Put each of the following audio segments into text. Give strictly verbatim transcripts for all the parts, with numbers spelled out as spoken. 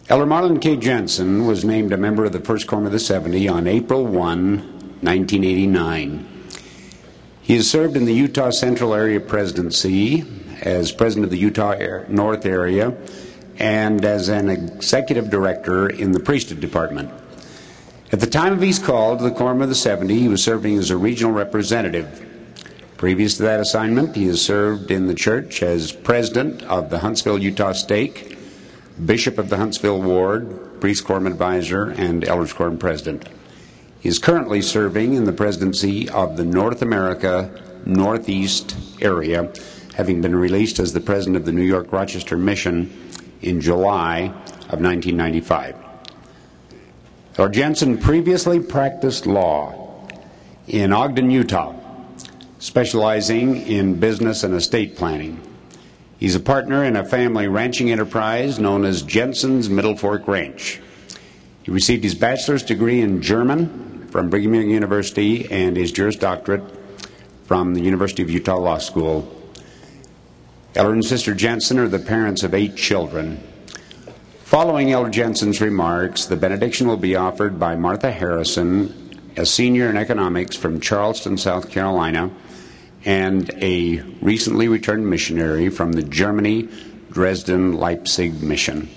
Elder Marlon K. Jensen was named a member of the First Quorum of the seventy on April first, nineteen eighty-nine. He has served in the Utah Central Area Presidency as president of the Utah North Area and as an executive director in the priesthood department. At the time of his call to the Quorum of the seventy, he was serving as a regional representative. Previous to that assignment, he has served in the church as president of the Huntsville, Utah Stake, bishop of the Huntsville Ward, priest quorum advisor, and elders quorum president. He is currently serving in the presidency of the North America Northeast area, having been released as the president of the New York Rochester Mission in July of nineteen ninety-five. Elder Jensen previously practiced law in Ogden, Utah, specializing in business and estate planning. He's a partner in a family ranching enterprise known as Jensen's Middle Fork Ranch. He received his bachelor's degree in German from Brigham Young University and his Juris Doctorate from the University of Utah Law School. Elder and Sister Jensen are the parents of eight children. Following Elder Jensen's remarks, the benediction will be offered by Martha Harrison, a senior in economics from Charleston, South Carolina, and a recently returned missionary from the Germany Dresden Leipzig mission.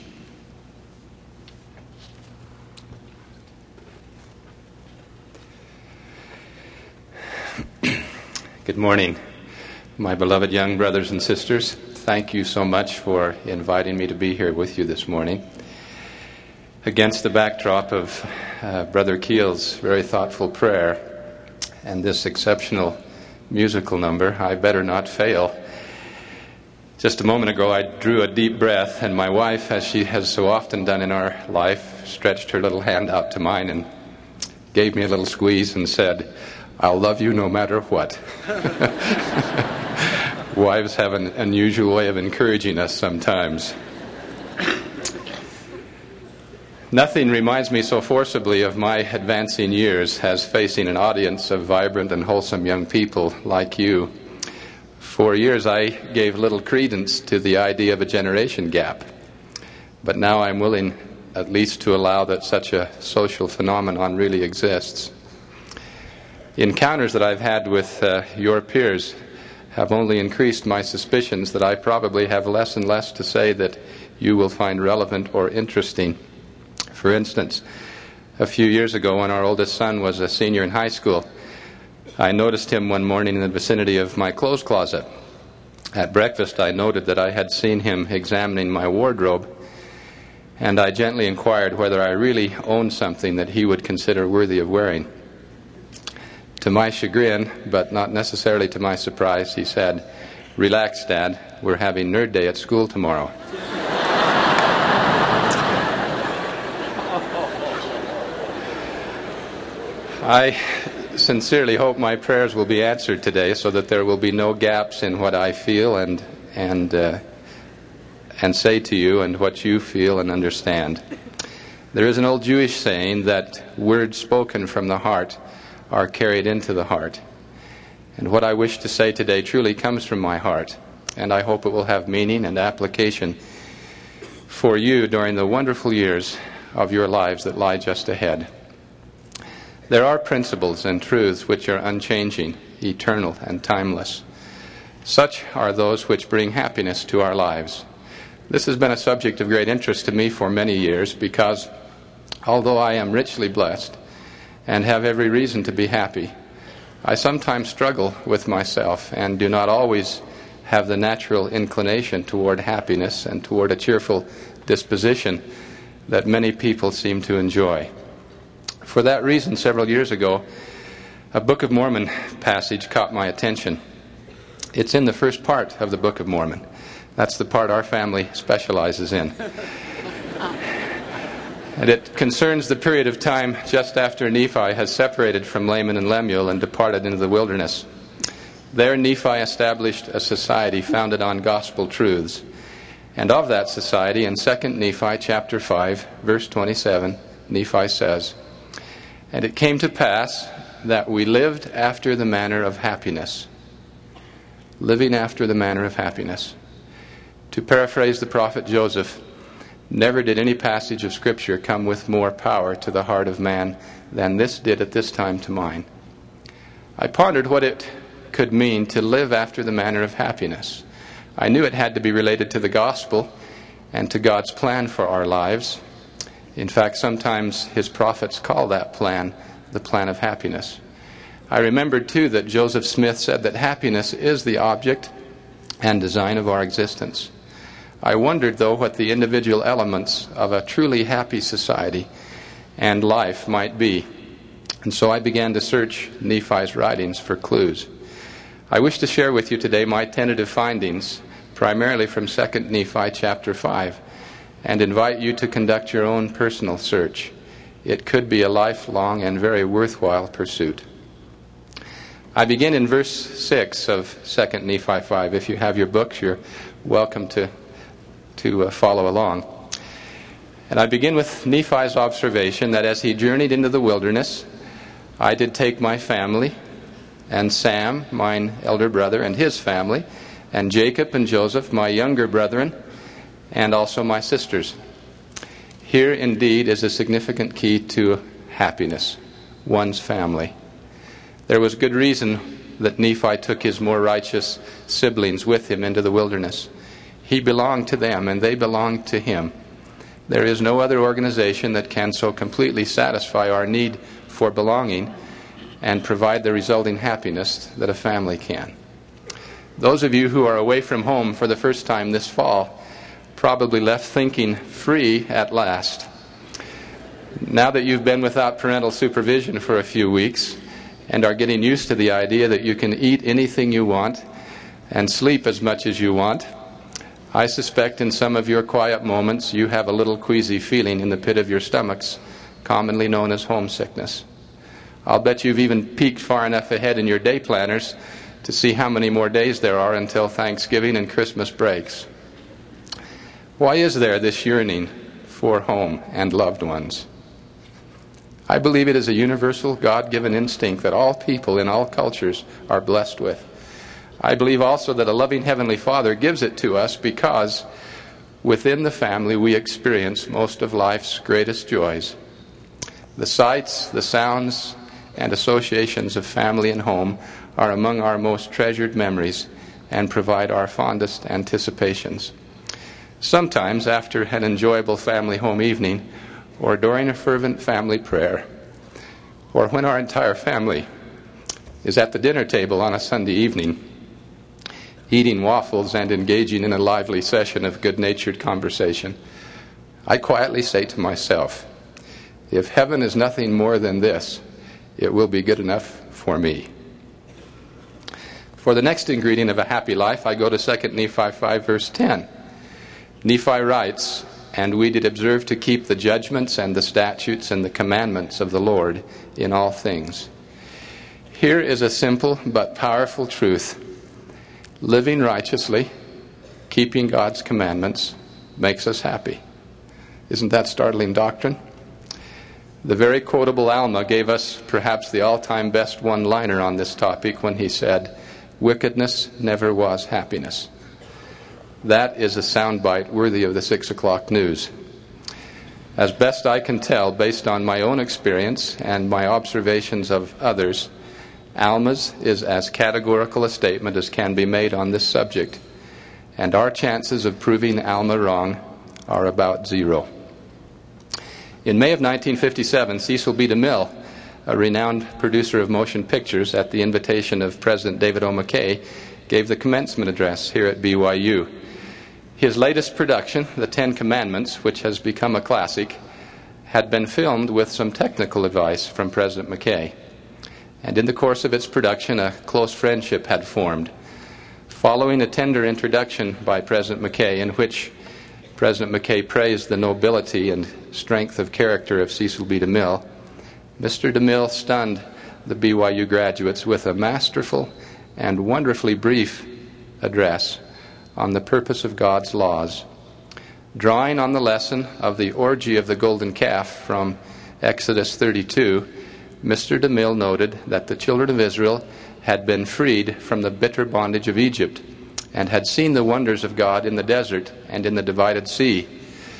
Good morning, my beloved young brothers and sisters. Thank you so much for inviting me to be here with you this morning. Against the backdrop of uh, Brother Keel's very thoughtful prayer and this exceptional musical number, I better not fail. Just a moment ago, I drew a deep breath, and my wife, as she has so often done in our life, stretched her little hand out to mine and gave me a little squeeze and said, "I'll love you no matter what." Wives have an unusual way of encouraging us sometimes. Nothing reminds me so forcibly of my advancing years as facing an audience of vibrant and wholesome young people like you. For years I gave little credence to the idea of a generation gap, but now I'm willing at least to allow that such a social phenomenon really exists. The encounters that I've had with uh, your peers have only increased my suspicions that I probably have less and less to say that you will find relevant or interesting. For instance, a few years ago when our oldest son was a senior in high school, I noticed him one morning in the vicinity of my clothes closet. At breakfast, I noted that I had seen him examining my wardrobe, and I gently inquired whether I really owned something that he would consider worthy of wearing. To my chagrin, but not necessarily to my surprise, he said, "Relax, Dad, we're having nerd day at school tomorrow." I sincerely hope my prayers will be answered today so that there will be no gaps in what I feel and and uh, and say to you and what you feel and understand. There is an old Jewish saying that words spoken from the heart are carried into the heart. And what I wish to say today truly comes from my heart, and I hope it will have meaning and application for you during the wonderful years of your lives that lie just ahead. There are principles and truths which are unchanging, eternal, and timeless. Such are those which bring happiness to our lives. This has been a subject of great interest to me for many years because, although I am richly blessed and have every reason to be happy, I sometimes struggle with myself and do not always have the natural inclination toward happiness and toward a cheerful disposition that many people seem to enjoy. For that reason, several years ago, a Book of Mormon passage caught my attention. It's in the first part of the Book of Mormon. That's the part our family specializes in. And it concerns the period of time just after Nephi has separated from Laman and Lemuel and departed into the wilderness. There Nephi established a society founded on gospel truths. And of that society, in Second Nephi chapter five, verse twenty-seven, Nephi says, "And it came to pass that we lived after the manner of happiness." Living after the manner of happiness. To paraphrase the prophet Joseph, Never did any passage of Scripture come with more power to the heart of man than this did at this time to mine. I pondered what it could mean to live after the manner of happiness. I knew it had to be related to the gospel and to God's plan for our lives. In fact, sometimes his prophets call that plan the plan of happiness. I remembered, too, that Joseph Smith said that happiness is the object and design of our existence. I wondered, though, what the individual elements of a truly happy society and life might be. And so I began to search Nephi's writings for clues. I wish to share with you today my tentative findings, primarily from Second Nephi chapter five, and invite you to conduct your own personal search. It could be a lifelong and very worthwhile pursuit. I begin in verse six of Second Nephi five. If you have your books, you're welcome to, to uh, follow along. And I begin with Nephi's observation that as he journeyed into the wilderness, I did take my family, and Sam, mine elder brother, and his family, and Jacob and Joseph, my younger brethren, and also my sisters. Here indeed is a significant key to happiness, one's family. There was good reason that Nephi took his more righteous siblings with him into the wilderness. He belonged to them, and they belonged to him. There is no other organization that can so completely satisfy our need for belonging and provide the resulting happiness that a family can. Those of you who are away from home for the first time this fall probably left thinking free at last. Now that you've been without parental supervision for a few weeks and are getting used to the idea that you can eat anything you want and sleep as much as you want, I suspect in some of your quiet moments you have a little queasy feeling in the pit of your stomachs, commonly known as homesickness. I'll bet you've even peeked far enough ahead in your day planners to see how many more days there are until Thanksgiving and Christmas breaks. Why is there this yearning for home and loved ones? I believe it is a universal God-given instinct that all people in all cultures are blessed with. I believe also that a loving Heavenly Father gives it to us because within the family we experience most of life's greatest joys. The sights, the sounds, and associations of family and home are among our most treasured memories and provide our fondest anticipations. Sometimes after an enjoyable family home evening, or during a fervent family prayer, or when our entire family is at the dinner table on a Sunday evening, eating waffles and engaging in a lively session of good-natured conversation, I quietly say to myself, if heaven is nothing more than this, it will be good enough for me. For the next ingredient of a happy life, I go to Second Nephi five, verse ten. Nephi writes, "And we did observe to keep the judgments and the statutes and the commandments of the Lord in all things." Here is a simple but powerful truth. Living righteously, keeping God's commandments, makes us happy. Isn't that startling doctrine? The very quotable Alma gave us perhaps the all-time best one-liner on this topic when he said, "Wickedness never was happiness." That is a soundbite worthy of the six o'clock news. As best I can tell, based on my own experience and my observations of others, Alma's is as categorical a statement as can be made on this subject, and our chances of proving Alma wrong are about zero. In May of nineteen fifty-seven, Cecil B. DeMille, a renowned producer of motion pictures at the invitation of President David O. McKay, gave the commencement address here at B Y U. His latest production, The Ten Commandments, which has become a classic, had been filmed with some technical advice from President McKay. And in the course of its production, a close friendship had formed. Following a tender introduction by President McKay, in which President McKay praised the nobility and strength of character of Cecil B. DeMille, Mister DeMille stunned the B Y U graduates with a masterful and wonderfully brief address on the purpose of God's laws. Drawing on the lesson of the orgy of the golden calf from Exodus thirty-two, Mister DeMille noted that the children of Israel had been freed from the bitter bondage of Egypt and had seen the wonders of God in the desert and in the divided sea.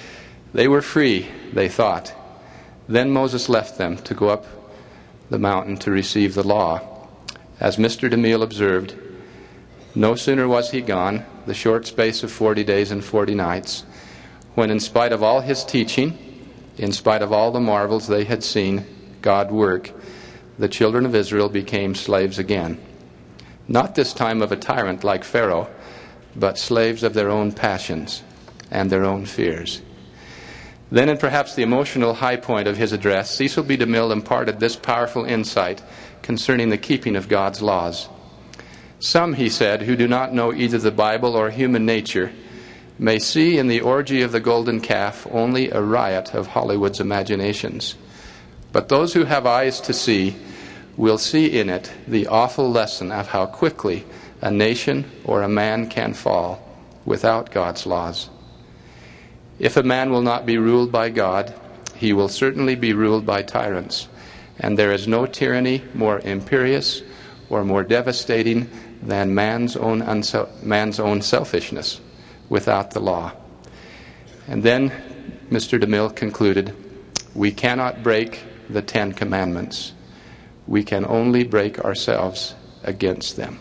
They were free, they thought. Then Moses left them to go up the mountain to receive the law. As Mister DeMille observed, no sooner was he gone, the short space of forty days and forty nights, when in spite of all his teaching, in spite of all the marvels they had seen God work, the children of Israel became slaves again. Not this time of a tyrant like Pharaoh, but slaves of their own passions and their own fears. Then, in perhaps the emotional high point of his address, Cecil B. DeMille imparted this powerful insight concerning the keeping of God's laws. Some, he said, who do not know either the Bible or human nature may see in the orgy of the golden calf only a riot of Hollywood's imaginations. But those who have eyes to see will see in it the awful lesson of how quickly a nation or a man can fall without God's laws. If a man will not be ruled by God, he will certainly be ruled by tyrants. And there is no tyranny more imperious or more devastating than man's own, unsel- man's own selfishness without the law. And then Mister DeMille concluded, we cannot break the Ten Commandments. We can only break ourselves against them.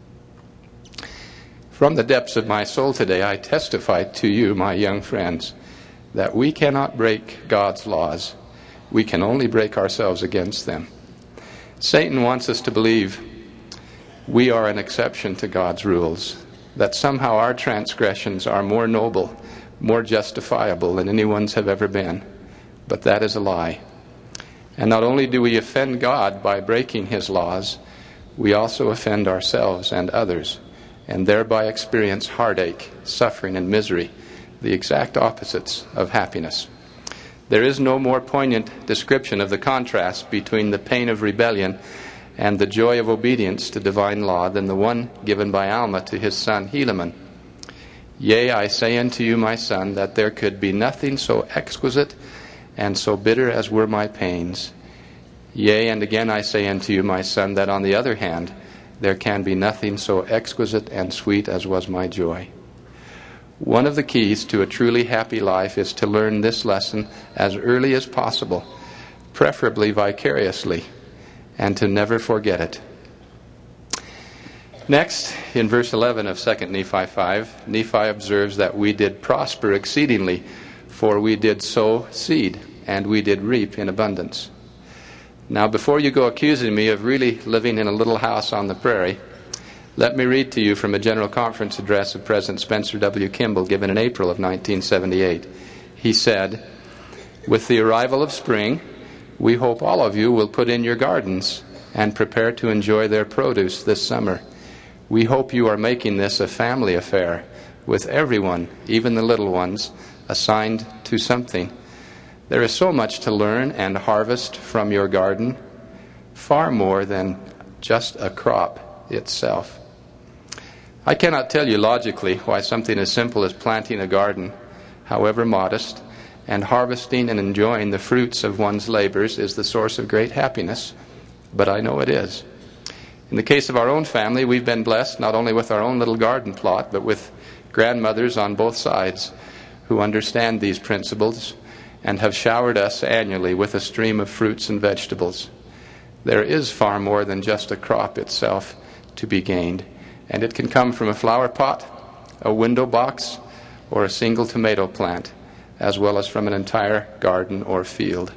From the depths of my soul today, I testify to you, my young friends, that we cannot break God's laws. We can only break ourselves against them. Satan wants us to believe we are an exception to God's rules, that somehow our transgressions are more noble, more justifiable than anyone's have ever been. But that is a lie. And not only do we offend God by breaking his laws, we also offend ourselves and others, and thereby experience heartache, suffering, and misery, the exact opposites of happiness. There is no more poignant description of the contrast between the pain of rebellion and the joy of obedience to divine law than the one given by Alma to his son Helaman. Yea, I say unto you, my son, that there could be nothing so exquisite and so bitter as were my pains. Yea, and again I say unto you, my son, that on the other hand, there can be nothing so exquisite and sweet as was my joy. One of the keys to a truly happy life is to learn this lesson as early as possible, preferably vicariously, and to never forget it. Next, in verse eleven of Second Nephi five, Nephi observes that we did prosper exceedingly, for we did sow seed, and we did reap in abundance. Now, before you go accusing me of really living in a little house on the prairie, let me read to you from a General Conference address of President Spencer W. Kimball given in April of nineteen seventy-eight. He said, with the arrival of spring, we hope all of you will put in your gardens and prepare to enjoy their produce this summer. We hope you are making this a family affair, with everyone, even the little ones, assigned to something. There is so much to learn and harvest from your garden, far more than just a crop itself. I cannot tell you logically why something as simple as planting a garden, however modest, and harvesting and enjoying the fruits of one's labors is the source of great happiness, but I know it is. In the case of our own family, we've been blessed not only with our own little garden plot, but with grandmothers on both sides who understand these principles and have showered us annually with a stream of fruits and vegetables. There is far more than just a crop itself to be gained, and it can come from a flower pot, a window box, or a single tomato plant, as well as from an entire garden or field.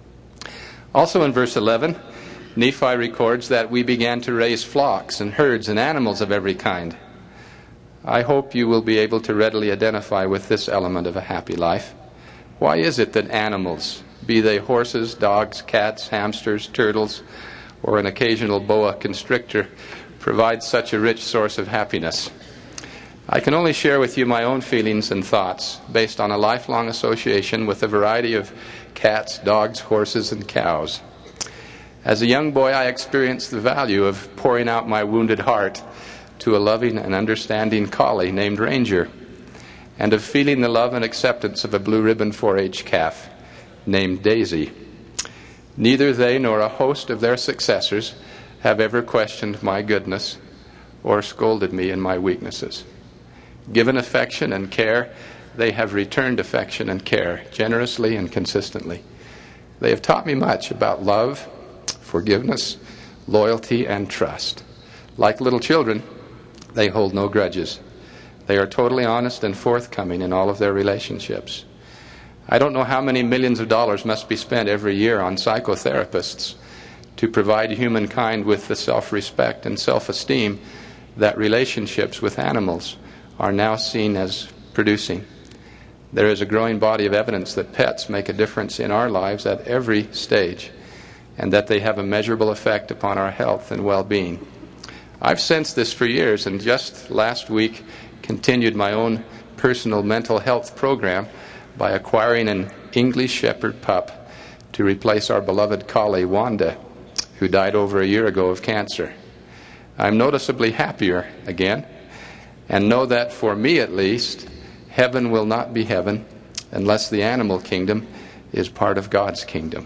Also in verse eleven, Nephi records that we began to raise flocks and herds and animals of every kind. I hope you will be able to readily identify with this element of a happy life. Why is it that animals, be they horses, dogs, cats, hamsters, turtles, or an occasional boa constrictor, provide such a rich source of happiness? I can only share with you my own feelings and thoughts based on a lifelong association with a variety of cats, dogs, horses, and cows. As a young boy, I experienced the value of pouring out my wounded heart to a loving and understanding collie named Ranger, and of feeling the love and acceptance of a blue-ribbon four H calf named Daisy. Neither they nor a host of their successors have ever questioned my goodness or scolded me in my weaknesses. Given affection and care, they have returned affection and care generously and consistently. They have taught me much about love, forgiveness, loyalty, and trust. Like little children, they hold no grudges. They are totally honest and forthcoming in all of their relationships. I don't know how many millions of dollars must be spent every year on psychotherapists to provide humankind with the self-respect and self-esteem that relationships with animals are now seen as producing. There is a growing body of evidence that pets make a difference in our lives at every stage, and that they have a measurable effect upon our health and well-being. I've sensed this for years, and just last week continued my own personal mental health program by acquiring an English Shepherd pup to replace our beloved collie Wanda, who died over a year ago of cancer. I'm noticeably happier again, and know that for me at least, heaven will not be heaven unless the animal kingdom is part of God's kingdom.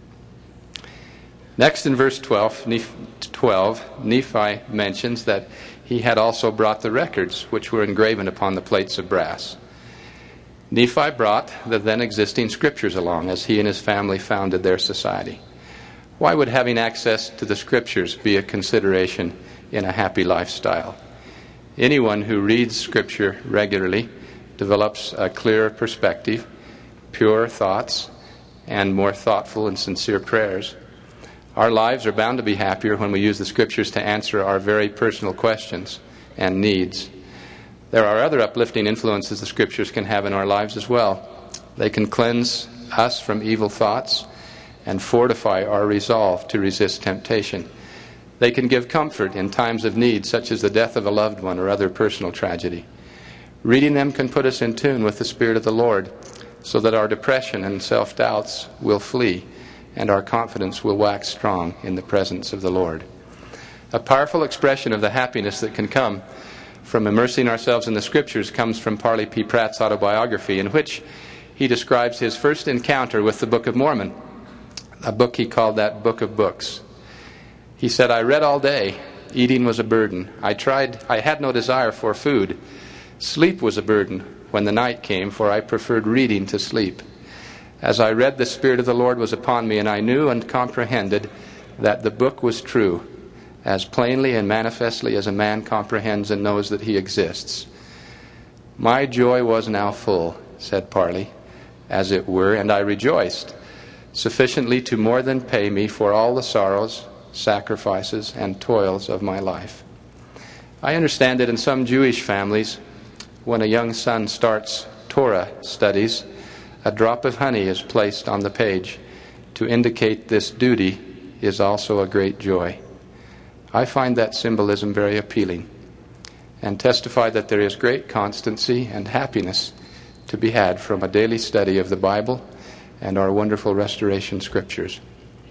Next in verse twelve, Nephi mentions that he had also brought the records which were engraven upon the plates of brass. Nephi brought the then existing scriptures along as he and his family founded their society. Why would having access to the scriptures be a consideration in a happy lifestyle? Anyone who reads scripture regularly develops a clearer perspective, purer thoughts, and more thoughtful and sincere prayers. Our lives are bound to be happier when we use the scriptures to answer our very personal questions and needs. There are other uplifting influences the scriptures can have in our lives as well. They can cleanse us from evil thoughts and fortify our resolve to resist temptation. They can give comfort in times of need, such as the death of a loved one or other personal tragedy. Reading them can put us in tune with the Spirit of the Lord, so that our depression and self-doubts will flee and our confidence will wax strong in the presence of the Lord. A powerful expression of the happiness that can come from immersing ourselves in the Scriptures comes from Parley P. Pratt's autobiography, in which he describes his first encounter with the Book of Mormon, a book he called that Book of Books. He said, "I read all day. Eating was a burden. I tried. I had no desire for food. Sleep was a burden when the night came, for I preferred reading to sleep. As I read, the Spirit of the Lord was upon me, and I knew and comprehended that the book was true, as plainly and manifestly as a man comprehends and knows that he exists. My joy was now full," said Parley, "as it were, and I rejoiced, sufficiently to more than pay me for all the sorrows, sacrifices, and toils of my life." I understand that in some Jewish families, when a young son starts Torah studies, a drop of honey is placed on the page to indicate this duty is also a great joy. I find that symbolism very appealing and testify that there is great constancy and happiness to be had from a daily study of the Bible and our wonderful restoration scriptures.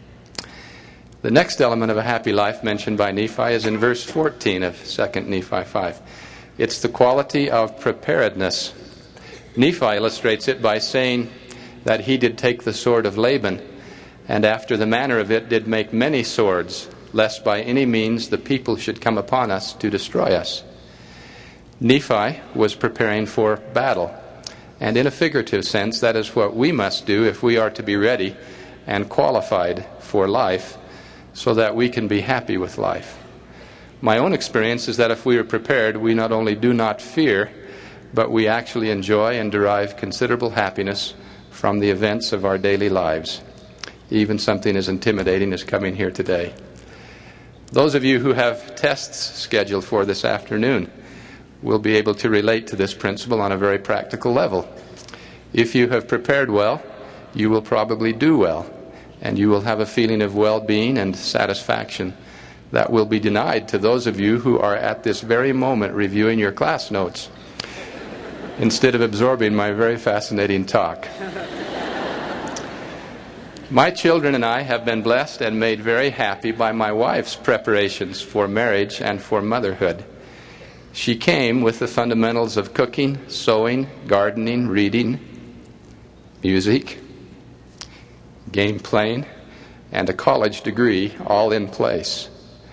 The next element of a happy life mentioned by Nephi is in verse fourteen of Second Nephi five. It's the quality of preparedness. Nephi illustrates it by saying that he did take the sword of Laban, and after the manner of it did make many swords, lest by any means the people should come upon us to destroy us. Nephi was preparing for battle, and in a figurative sense, that is what we must do if we are to be ready and qualified for life, so that we can be happy with life. My own experience is that if we are prepared, we not only do not fear, but we actually enjoy and derive considerable happiness from the events of our daily lives. Even something as intimidating as coming here today. Those of you who have tests scheduled for this afternoon will be able to relate to this principle on a very practical level. If you have prepared well, you will probably do well, and you will have a feeling of well-being and satisfaction that will be denied to those of you who are at this very moment reviewing your class notes instead of absorbing my very fascinating talk. My children and I have been blessed and made very happy by my wife's preparations for marriage and for motherhood. She came with the fundamentals of cooking, sewing, gardening, reading, music, game playing, and a college degree all in place.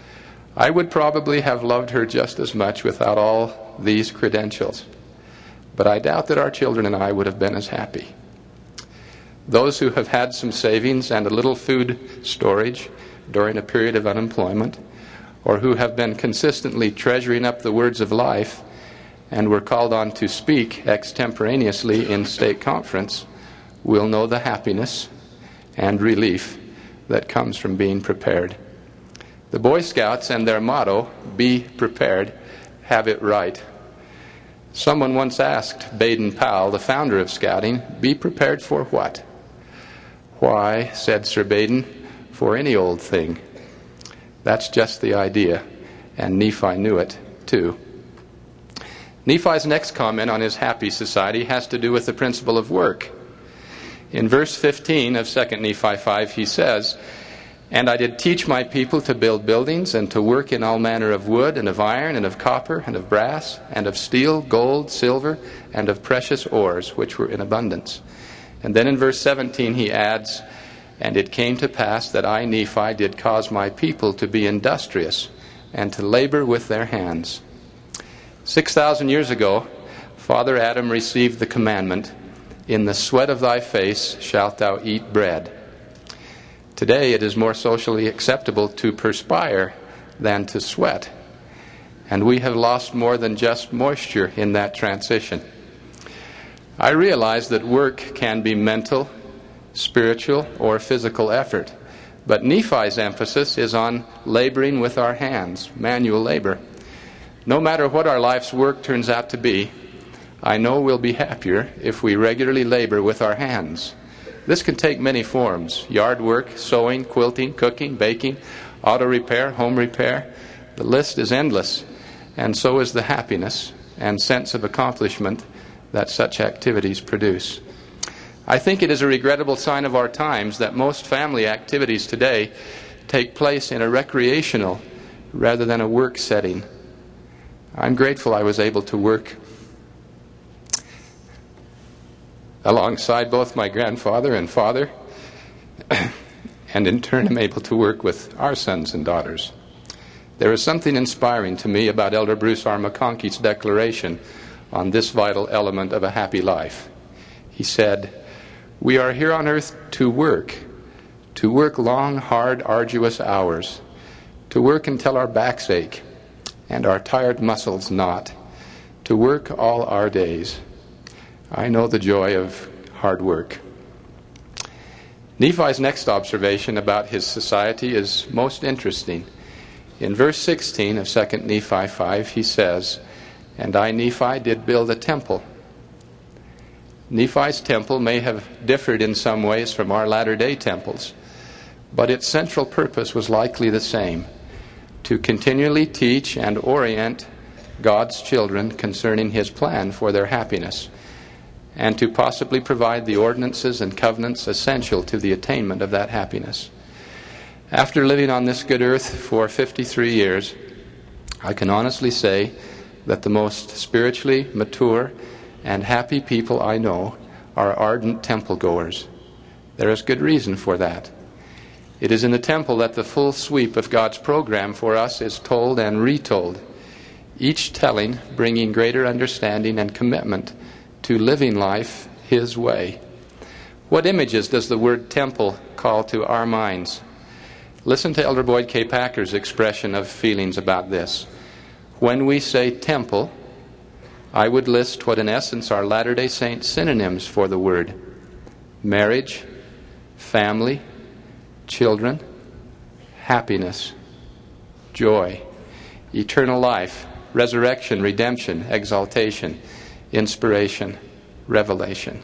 I would probably have loved her just as much without all these credentials. but I doubt that our children and I would have been as happy. Those who have had some savings and a little food storage during a period of unemployment, or who have been consistently treasuring up the words of life and were called on to speak extemporaneously in state conference, will know the happiness and relief that comes from being prepared. The Boy Scouts and their motto, "Be prepared," have it right. Someone once asked Baden Powell, the founder of Scouting, "Be prepared for what?" "Why," said Sir Baden, "for any old thing." That's just the idea, and Nephi knew it too. Nephi's next comment on his happy society has to do with the principle of work. In verse fifteen of Second Nephi five, he says, "And I did teach my people to build buildings, and to work in all manner of wood, and of iron, and of copper, and of brass, and of steel, gold, silver, and of precious ores, which were in abundance." And then in verse seventeen he adds, "And it came to pass that I, Nephi, did cause my people to be industrious, and to labor with their hands." Six thousand years ago, Father Adam received the commandment, "In the sweat of thy face shalt thou eat bread." Today it is more socially acceptable to perspire than to sweat, and we have lost more than just moisture in that transition. I realize that work can be mental, spiritual, or physical effort, but Nephi's emphasis is on laboring with our hands, manual labor. No matter what our life's work turns out to be, I know we'll be happier if we regularly labor with our hands. This can take many forms: yard work, sewing, quilting, cooking, baking, auto repair, home repair. The list is endless, and so is the happiness and sense of accomplishment that such activities produce. I think it is a regrettable sign of our times that most family activities today take place in a recreational rather than a work setting. I'm grateful I was able to work alongside both my grandfather and father, and in turn am able to work with our sons and daughters. There is something inspiring to me about Elder Bruce R. McConkie's declaration on this vital element of a happy life. He said, "We are here on earth to work, to work long, hard, arduous hours, to work until our backs ache and our tired muscles knot, to work all our days. I know the joy of hard work." Nephi's next observation about his society is most interesting. In verse sixteen of Second Nephi five, he says, "And I, Nephi, did build a temple." Nephi's temple may have differed in some ways from our latter-day temples, but its central purpose was likely the same: to continually teach and orient God's children concerning His plan for their happiness, and to possibly provide the ordinances and covenants essential to the attainment of that happiness. After living on this good earth for fifty-three years, I can honestly say that the most spiritually mature and happy people I know are ardent temple goers. There is good reason for that. It is in the temple that the full sweep of God's program for us is told and retold, each telling bringing greater understanding and commitment to living life His way. What images does the word temple call to our minds? Listen to Elder Boyd K. Packer's expression of feelings about this. When we say temple, I would list what in essence are Latter-day Saints synonyms for the word: marriage, family, children, happiness, joy, eternal life, resurrection, redemption, exaltation, inspiration, revelation.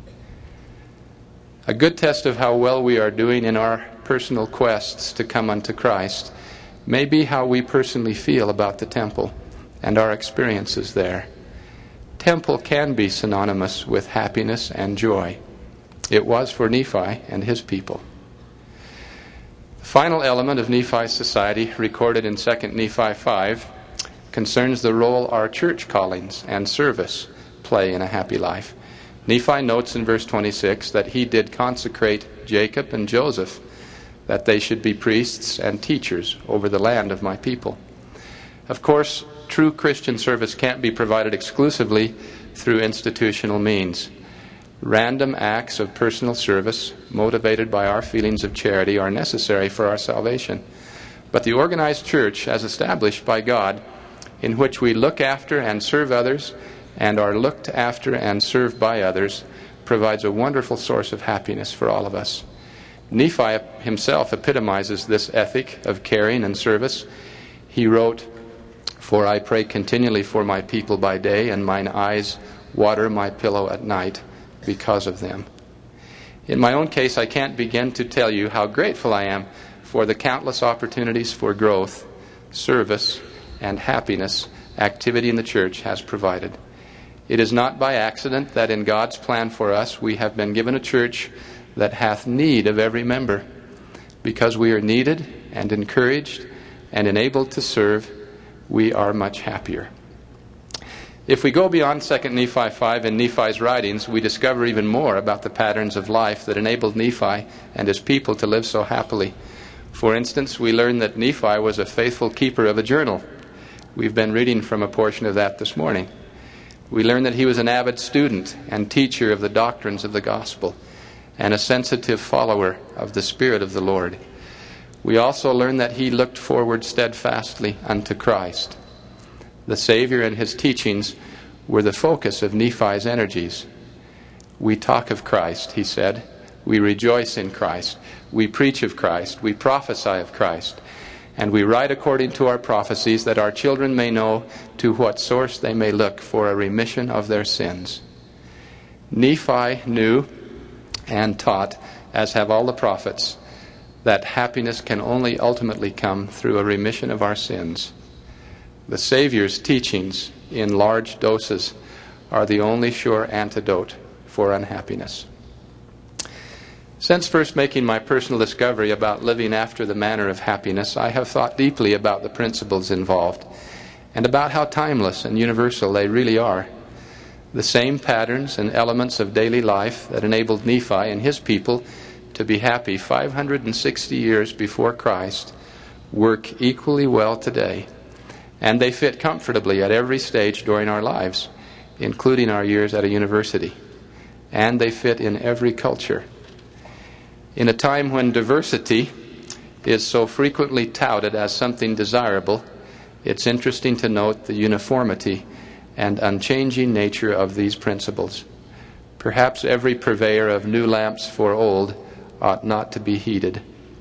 A good test of how well we are doing in our personal quests to come unto Christ may be how we personally feel about the temple and our experiences there. Temple can be synonymous with happiness and joy. It was for Nephi and his people. The final element of Nephi's society, recorded in Second Nephi five, concerns the role our church callings and service play in a happy life. Nephi notes in verse twenty-six that he did consecrate Jacob and Joseph, that they should be priests and teachers over the land of my people. Of course, true Christian service can't be provided exclusively through institutional means. Random acts of personal service, motivated by our feelings of charity, are necessary for our salvation. But the organized church, as established by God, in which we look after and serve others, and are looked after and served by others, provides a wonderful source of happiness for all of us. Nephi himself epitomizes this ethic of caring and service. He wrote, "For I pray continually for my people by day, and mine eyes water my pillow at night because of them." In my own case, I can't begin to tell you how grateful I am for the countless opportunities for growth, service, and happiness activity in the church has provided. It is not by accident that in God's plan for us we have been given a church that hath need of every member. Because we are needed and encouraged and enabled to serve, we are much happier. If we go beyond Second Nephi five in Nephi's writings, we discover even more about the patterns of life that enabled Nephi and his people to live so happily. For instance, we learn that Nephi was a faithful keeper of a journal. We've been reading from a portion of that this morning. We learn that he was an avid student and teacher of the doctrines of the gospel, and a sensitive follower of the Spirit of the Lord. We also learn that he looked forward steadfastly unto Christ. The Savior and his teachings were the focus of Nephi's energies. "We talk of Christ," he said. "We rejoice in Christ. We preach of Christ. We prophesy of Christ. And we write according to our prophecies, that our children may know to what source they may look for a remission of their sins." Nephi knew and taught, as have all the prophets, that happiness can only ultimately come through a remission of our sins. The Savior's teachings, in large doses, are the only sure antidote for unhappiness. Since first making my personal discovery about living after the manner of happiness, I have thought deeply about the principles involved, and about how timeless and universal they really are. The same patterns and elements of daily life that enabled Nephi and his people to be happy five hundred sixty years before Christ work equally well today, and they fit comfortably at every stage during our lives, including our years at a university, and they fit in every culture. In a time when diversity is so frequently touted as something desirable, it's interesting to note the uniformity and unchanging nature of these principles. Perhaps every purveyor of new lamps for old ought not to be heeded.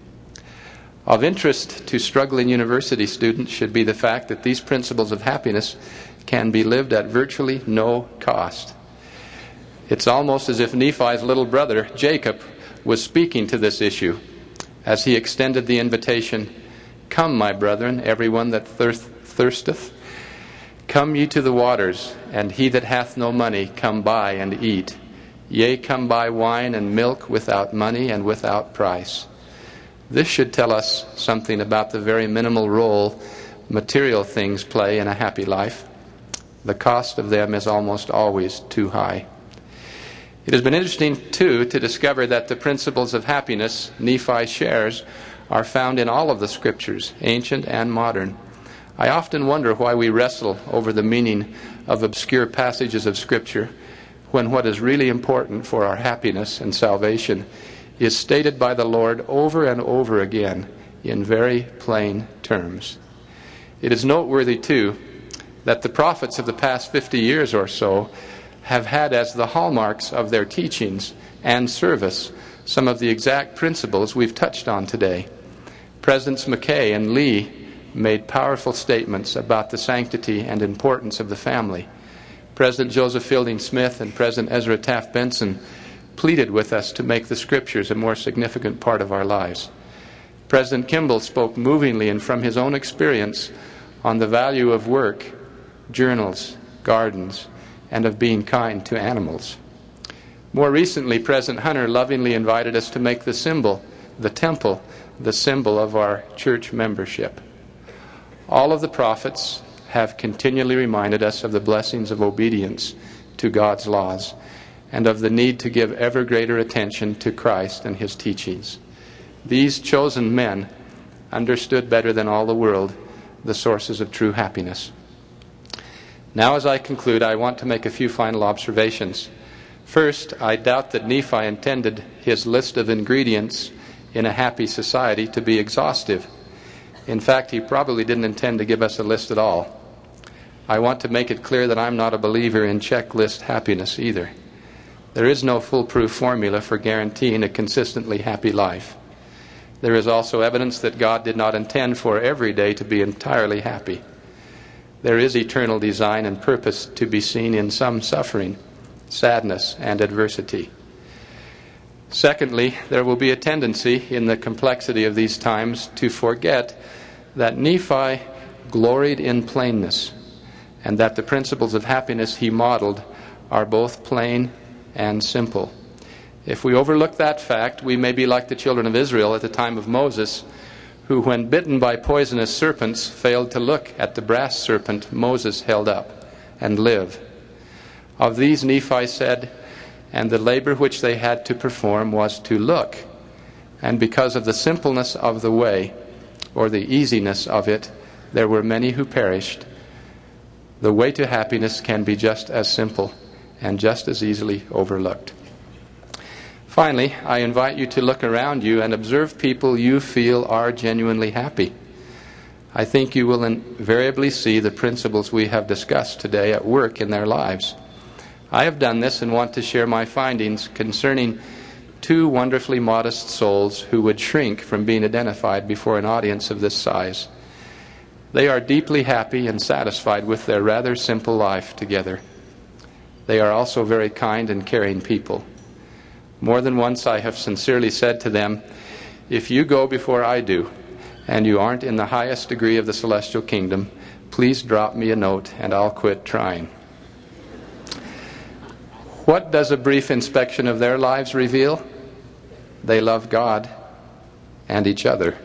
Of interest to struggling university students should be the fact that these principles of happiness can be lived at virtually no cost. It's almost as if Nephi's little brother, Jacob, was speaking to this issue as he extended the invitation, "Come, my brethren, everyone that thirst, thirsteth, come ye to the waters, and he that hath no money, come buy and eat. Yea, come buy wine and milk without money and without price." This should tell us something about the very minimal role material things play in a happy life. The cost of them is almost always too high. It has been interesting, too, to discover that the principles of happiness Nephi shares are found in all of the scriptures, ancient and modern. I often wonder why we wrestle over the meaning of obscure passages of Scripture, when what is really important for our happiness and salvation is stated by the Lord over and over again in very plain terms. It is noteworthy, too, that the prophets of the past fifty years or so have had as the hallmarks of their teachings and service some of the exact principles we've touched on today. Presidents McKay and Lee made powerful statements about the sanctity and importance of the family. President Joseph Fielding Smith and President Ezra Taft Benson pleaded with us to make the Scriptures a more significant part of our lives. President Kimball spoke movingly and from his own experience on the value of work, journals, gardens, and of being kind to animals. More recently, President Hunter lovingly invited us to make the symbol, the temple, the symbol of our church membership. All of the prophets have continually reminded us of the blessings of obedience to God's laws and of the need to give ever greater attention to Christ and His teachings. These chosen men understood better than all the world the sources of true happiness. Now, as I conclude, I want to make a few final observations. First, I doubt that Nephi intended his list of ingredients in a happy society to be exhaustive. In fact, he probably didn't intend to give us a list at all. I want to make it clear that I'm not a believer in checklist happiness either. There is no foolproof formula for guaranteeing a consistently happy life. There is also evidence that God did not intend for every day to be entirely happy. There is eternal design and purpose to be seen in some suffering, sadness, and adversity. Secondly, there will be a tendency in the complexity of these times to forget that Nephi gloried in plainness, and that the principles of happiness he modeled are both plain and simple. If we overlook that fact, we may be like the children of Israel at the time of Moses, who, when bitten by poisonous serpents, failed to look at the brass serpent Moses held up and live. Of these Nephi said, "And the labor which they had to perform was to look. And because of the simpleness of the way, or the easiness of it, there were many who perished." The way to happiness can be just as simple and just as easily overlooked. Finally, I invite you to look around you and observe people you feel are genuinely happy. I think you will invariably see the principles we have discussed today at work in their lives. I have done this and want to share my findings concerning two wonderfully modest souls who would shrink from being identified before an audience of this size. They are deeply happy and satisfied with their rather simple life together. They are also very kind and caring people. More than once I have sincerely said to them, "If you go before I do, and you aren't in the highest degree of the celestial kingdom, please drop me a note and I'll quit trying." What does a brief inspection of their lives reveal? They love God and each other.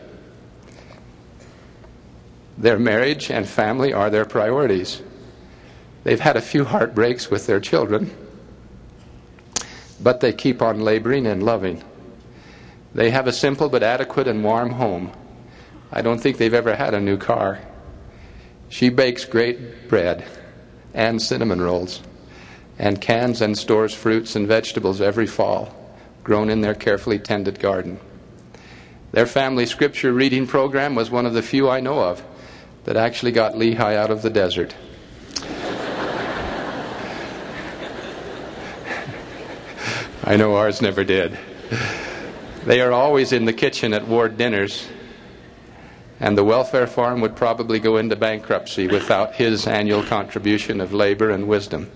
Their marriage and family are their priorities. They've had a few heartbreaks with their children, but they keep on laboring and loving. They have a simple but adequate and warm home. I don't think they've ever had a new car. She bakes great bread and cinnamon rolls, and cans and stores fruits and vegetables every fall, grown in their carefully tended garden. Their family scripture reading program was one of the few I know of that actually got Lehi out of the desert. I know ours never did. They are always in the kitchen at ward dinners, and the welfare farm would probably go into bankruptcy without his annual contribution of labor and wisdom.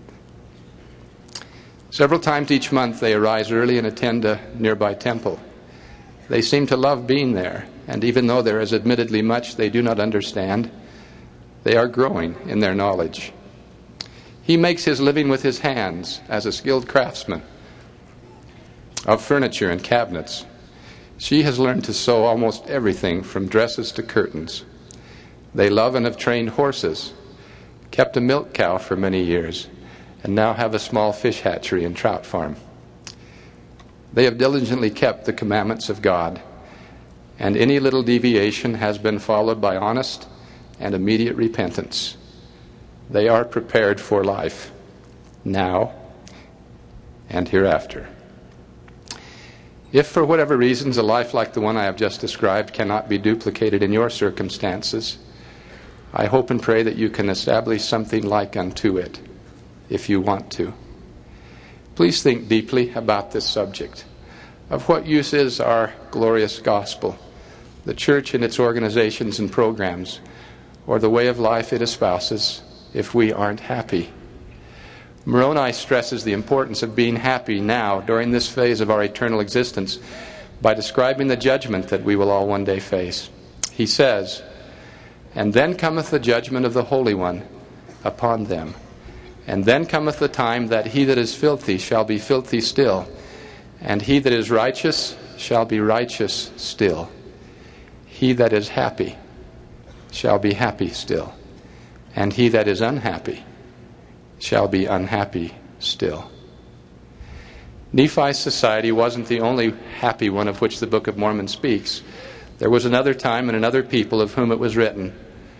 Several times each month they arise early and attend a nearby temple. They seem to love being there, and even though there is admittedly much they do not understand, they are growing in their knowledge. He makes his living with his hands as a skilled craftsman of furniture and cabinets. She has learned to sew almost everything from dresses to curtains. They love and have trained horses, kept a milk cow for many years, and now have a small fish hatchery and trout farm. They have diligently kept the commandments of God, and any little deviation has been followed by honest and immediate repentance. They are prepared for life, now and hereafter. If for whatever reasons a life like the one I have just described cannot be duplicated in your circumstances, I hope and pray that you can establish something like unto it, if you want to. Please think deeply about this subject. Of what use is our glorious gospel, the church and its organizations and programs, or the way of life it espouses, if we aren't happy? Moroni stresses the importance of being happy now during this phase of our eternal existence by describing the judgment that we will all one day face. He says, "And then cometh the judgment of the Holy One upon them. And then cometh the time that he that is filthy shall be filthy still, and he that is righteous shall be righteous still. He that is happy shall be happy still, and he that is unhappy shall be unhappy still." Nephi's society wasn't the only happy one of which the Book of Mormon speaks. There was another time and another people of whom it was written,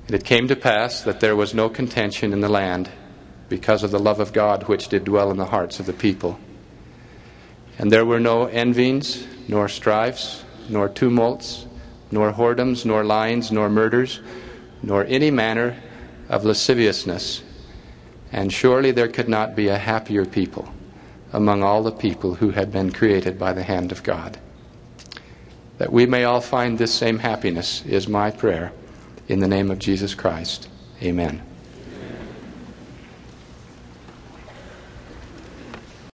And it came to pass that there was no contention in the land, because of the love of God which did dwell in the hearts of the people. And there were no envyings, nor strifes, nor tumults, nor whoredoms, nor lyings, nor murders, nor any manner of lasciviousness. And surely there could not be a happier people among all the people who had been created by the hand of God. That we may all find this same happiness is my prayer. In the name of Jesus Christ, amen.